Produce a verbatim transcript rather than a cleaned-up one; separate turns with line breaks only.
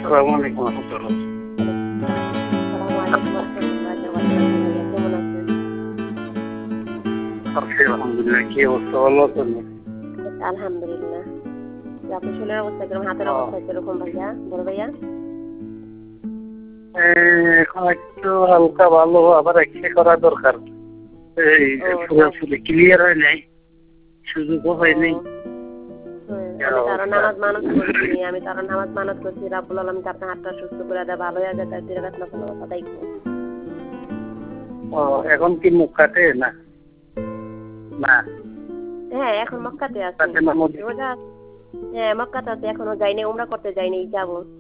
আসসালামু আলাইকুম ওয়া রাহমাতুল্লাহ।
আসসালামু আলাইকুম ওয়া রাহমাতুল্লাহি ওয়া বারাকাতুহু। কেমন আছেন?
আছি আলহামদুলিল্লাহ। কি অবস্থা, ভালো আছেন?
আলহামদুলিল্লাহ। আপনার শরীরের অবস্থা কিরকম? হাতের অবস্থা কিরকম ভাইয়া, বড় ভাইয়া?
এখন একটু হালকা ভালো, আবার এক্সরে করা দরকার। এই পুরোপুরি ক্লিয়ার হয় নাই, সুযোগও হয় নাই।
আমি তার নামাজ মানত করছি, আমি তার নামাজ মানত করছি রাব্বুল আলামিন আপনার হাতটা সুস্থ করে দেয়, ভালো হয়ে যায়, তার দিলে না কোনো কথা দেখবো।
ও এখন কি মুখ কাটে না? না
হ্যাঁ এখন মক্কাতে আছি।
কাটে না মধ্যে।
রোজা হ্যাঁ মক্কাতে আছি, এখনো যাইনি, উমরা করতে যাইনি, যাবো।